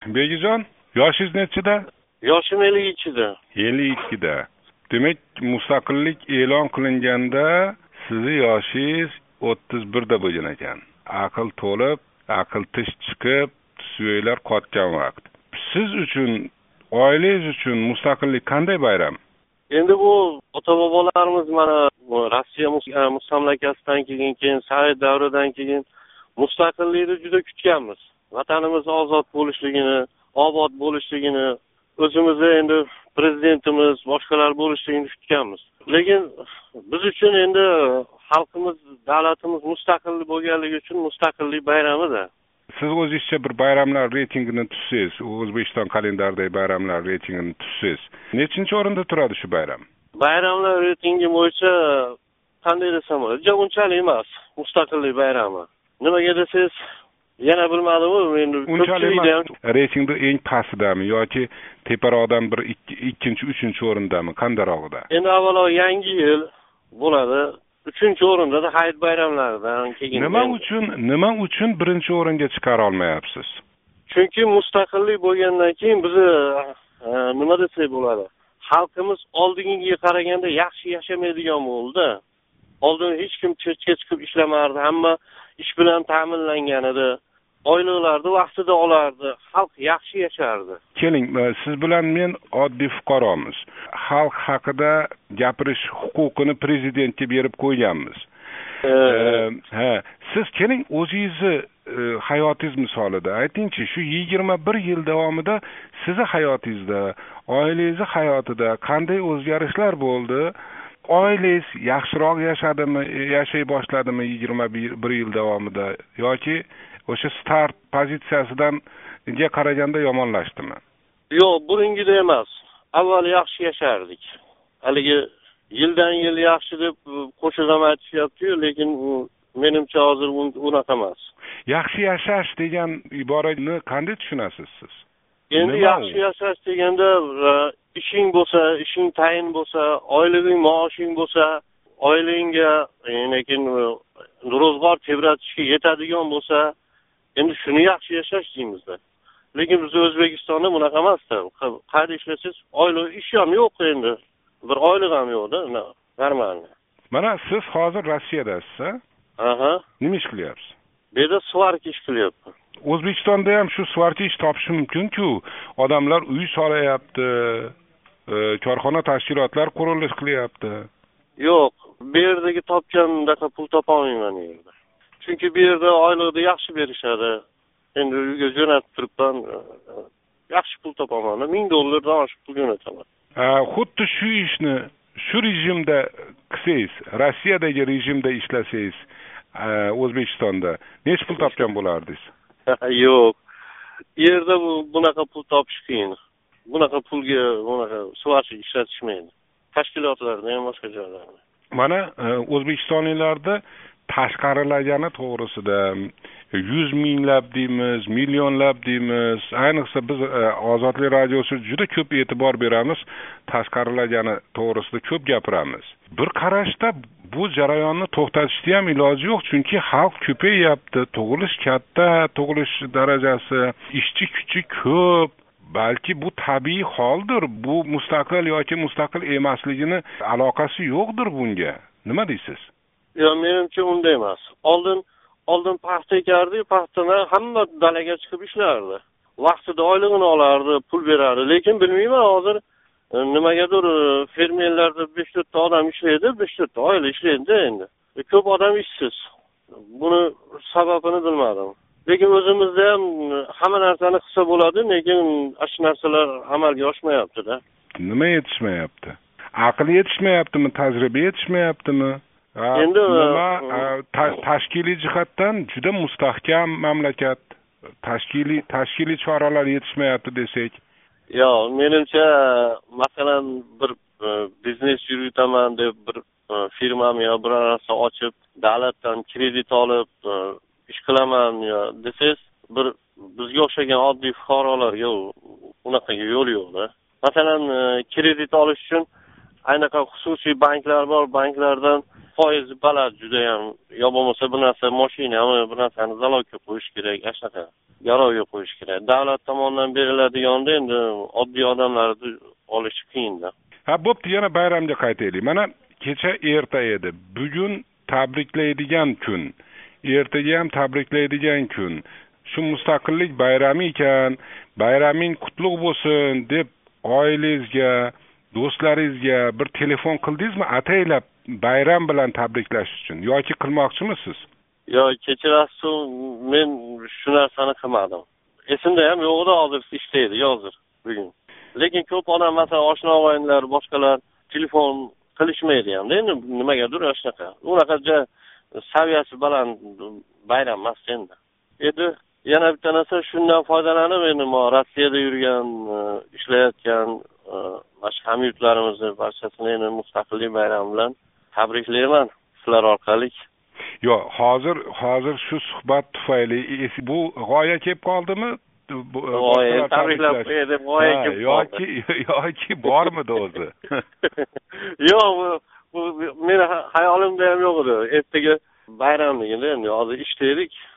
Begijon, yoshingiz nechida? Yoshim 52da. 52da. Demak, mustaqillik e'lon qilinganda sizni yoshingiz 31da bo'lgan ekan. Aql to'lib, aql tish chiqib, suyaklar qotgan vaqt. Siz uchun, oilangiz uchun mustaqillik qanday bayram? Endi bu ota-bobolarimiz mana Rossiya mustamlakasidan keyin Sovet davridan keyin mustaqillikni juda kutganmiz. Vatanimiz ozod bo'lishligini, obod bo'lishligini, o'zimizda endi prezidentimiz, boshqalar bo'lishligini kutganmiz. Lekin biz uchun endi xalqimiz, davlatimiz mustaqil bo'lganligi uchun mustaqillik bayrami-da. Siz o'zingizcha bir bayramlar reytingini tuzsangiz, O'zbekiston kalendaridagi bayramlar reytingini tuzsangiz, nechinchi o'rinda turadi shu bayram? Bayramlar reytingi bo'yicha qanday desam bo'ladi? Unchalik emas mustaqillik bayrami. Nimaga desangiz, yana bilmadim, endi ko'pchilikda reytingda eng pastidami yoki teparoqdan bir ikkinchi, uchinchi o'rindami, qandarog'ida? Endi avvalo yangi yil bo'ladi. 3-o'rinda da hayit bayramlaridan keyin. Nima uchun birinchi o'ringa chiqara olmayapsiz? Chunki mustaqillik bo'lgandan keyin biz nima desak bo'ladi? Xalqimiz oldingiga qaraganda yaxshi yashamaydigan bo'ldi. Oldin hech kim chirkka chiqib ishlamardi, hamma ish bilan ta'minlangan edi. Oyliklarni vaqtida olardi, xalq yaxshi yashardi. Keling, siz bilan men oddiy fuqaromiz. Xalq haqida gapirish huquqini prezidentga berib qo'yganmiz. Siz keling o'zingizni hayotingiz misolida aytingchi, shu 21 yil davomida sizni hayotingizda, oilangiz hayotida qanday o'zgarishlar bo'ldi? Oilangiz yaxshiroq yashadimi, yashay boshladimi 21 yil davomida yoki o'sha start pozitsiyasidan qaraganda yomonlashdimi? Yo'q, burungida emas. Avval yaxshi yashardik. Haligi yildan yil yaxshi deb qo'shilib aytishyapti-yu, lekin menimcha hozir unaqa emas. Yaxshi yashash degan iborani qanday tushunasiz siz? Endi yaxshi yashash deganda ishing bo'lsa, ishing tayin bo'lsa, oyliging, maoshing bo'lsa, oilangga, lekin ro'zg'or tebratishga yetadigan bo'lsa, endi shuni yaxshi yashash deymiz-da. Lekin biz O'zbekistonda bunaqa emas-da. Qayerda ishlasangiz, oylik ish ham yo'q endi. Bir oylik ham yo'q-da, normal. Mana siz hozir Rossiyadasiz-a? Aha. Nima ish qilyapsiz? Bu yerda svarka ish qilyapman. O'zbekistonda ham shu svarka ish topish mumkin-ku. Odamlar uy solayapti, korxona tashkilotlar qurilish qilyapti. Yo'q, bu yerdagi topgandaqa pul topa olmayman bu yerda. Chunki bu yerda oylikni yaxshi berishadi. Endi uyga jo'natib turibman, yaxshi pul topaman. $1000 oshiq pul jo'nataman. Xuddi shu ishni shu rejimda qilsangiz, Rossiyadagi rejimda ishlasangiz, O'zbekistonda nech pul topgan bo'lardingiz? Yo'q. Yerda bunaqa pul topish qiyin. Bunaqa pulga bunaqa svarchi ishlatishmaydi. Tashkilotlarda ham boshqa joylarda. Mana o'zbekistonliklarda tashqarilagani to'g'risida 100 minglab deymiz, millionlab deymiz. Ayniqsa biz Ozodlik radiosi juda ko'p e'tibor beramiz, tashqarilagani to'g'risida ko'p gapiramiz. Bir qarashda bu jarayonni to'xtatishga ham iloji yo'q, chunki xalq ko'payyapti, tug'ilish katta, tug'ilish darajasi, ishchi kuchi ko'p. Balki bu tabiiy holdir, bu mustaqil yoki mustaqil emasligini aloqasi yo'qdir bunga. Nima deysiz? Yo'q, menimcha unday emas. Oldin paxta ekardi, paxtadan hamma dalaga chiqib ishlardi. Vaqtida oyligini olardi, pul berardi. Lekin bilmayman, hozir nimagadir fermerlarda 5-4 ta odam ishlaydi, 5-4 ta oila ishlaydi endi. Ko'p odam ishsiz. Buni sababini bilmadim. Lekin o'zimizda ham hamma narsani qilsa bo'ladi, lekin shu narsalar amalga oshmayapti-da. Nima yetishmayapti? Aql yetishmayaptimi, tajriba yetishmayaptimi? Endi tashkiliy jihatdan juda mustahkam mamlakat. Tashkiliy choralar yetishmayapti desak. Yo'q, menimcha masalan bir biznes yuritaman deb bir firmam yo biror narsa ochib, davlatdan kredit olib ish qilaman yo desangiz, bir bizga o'xshagan oddiy fuqarolarga unaqaga yo'l yo'q-da. Masalan, kredit olish uchun aynaqa xususiy banklar bor, banklardan foizi baland judayam. Yo bo'lmasa bu narsa mashinami, bu narsani zalogga qo'yish kerak, shunaqa. Garovga qo'yish kerak. Davlat tomonidan beriladigan endi oddiy odamlarni olishi qiyinda. Ha, bo'pti, yana bayramga qaytaylik. Mana kecha erta edi. Bugun tabriklaydigan kun. Ertaga ham tabriklaydigan kun. Shu mustaqillik bayrami ekan, bayraming qutlug' bo'lsin deb oilangizga, do'stlaringizga bir telefon qildingizmi ataylab bayram bilan tabriklash uchun yoki qilmoqchimisiz? Yo, kechirasiz, men shu narsani qilmadim. Esimda ham yo'g'ida, hozir ishlaydi, hozir bugun. Lekin ko'p odam, masalan, oshna og'aynilar, boshqalar telefon qilishmaydi ham. Endi nimagadir shunaqa. Unaqa saviyasi baland bayram emas endi. Endi yana bitta narsa, shundan foydalanib, endi Rossiyada yurgan, ishlayotgan boshqa hamyurtlarimizni barchasini endi mustaqillik bayrami bilan tabriklayman sizlar orqali. Yo, hozir shu suhbat tufayli bu g'oya kelib qoldimi? G'oya tabriklab qo'ydim, g'oya kelib qoldi. Yoki bormidi o'zi? Yo'q, bu meni hayolimda ham yo'q edi. Ertaga bayramligida endi hozir ishlaydik.